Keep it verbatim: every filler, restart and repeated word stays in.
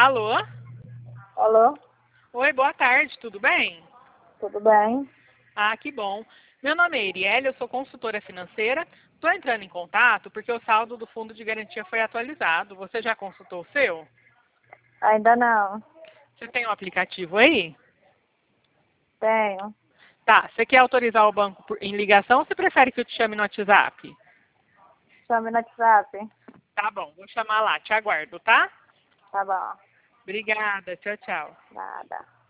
Alô? Alô? Oi, boa tarde, tudo bem? Tudo bem? Ah, que bom. Meu nome é Iriele, eu sou consultora financeira. Estou entrando em contato porque o saldo do fundo de garantia foi atualizado. Você já consultou o seu? Ainda não. Você tem um aplicativo aí? Tenho. Tá, você quer autorizar o banco por- em ligação ou você prefere que eu te chame no WhatsApp? Chame no WhatsApp. Tá bom, vou chamar lá, te aguardo, tá? Tá bom. Obrigada, tchau, tchau. Nada.